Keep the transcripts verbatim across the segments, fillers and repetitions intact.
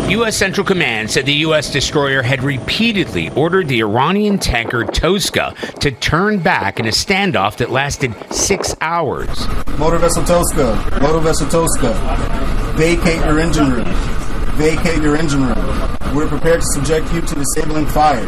U S Central Command said the U S destroyer had repeatedly ordered the Iranian tanker Tosca to turn back in a standoff that lasted six hours. Motor vessel Tosca, motor vessel Tosca, vacate your engine room. Vacate your engine room. We're prepared to subject you to disabling fire.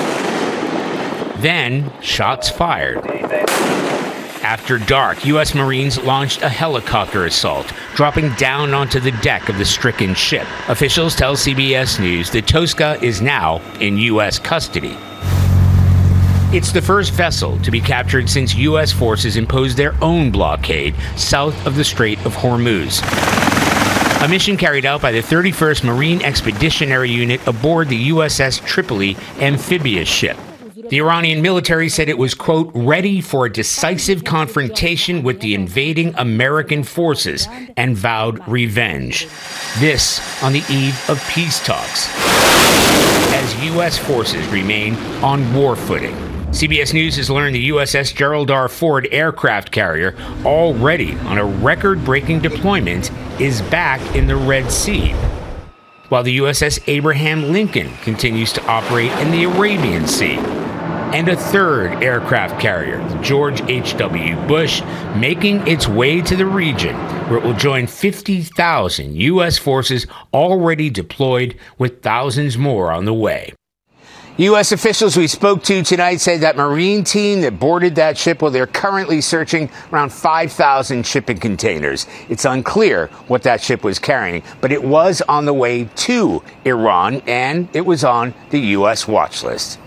Then, shots fired. After dark, U S Marines launched a helicopter assault, dropping down onto the deck of the stricken ship. Officials tell C B S News that Tosca is now in U S custody. It's the first vessel to be captured since U S forces imposed their own blockade south of the Strait of Hormuz. A mission carried out by the thirty-first Marine Expeditionary Unit aboard the U S S Tripoli amphibious ship. The Iranian military said it was, quote, ready for a decisive confrontation with the invading American forces and vowed revenge. This on the eve of peace talks, as U S forces remain on war footing. C B S News has learned the U S S Gerald R. Ford aircraft carrier, already on a record-breaking deployment, is back in the Red Sea, while the U S S Abraham Lincoln continues to operate in the Arabian Sea. And a third aircraft carrier, the George H W Bush, making its way to the region, where it will join fifty thousand U S forces already deployed, with thousands more on the way. U S officials we spoke to tonight say that Marine team that boarded that ship, well, they're currently searching around five thousand shipping containers. It's unclear what that ship was carrying, but it was on the way to Iran, and it was on the U S watch list.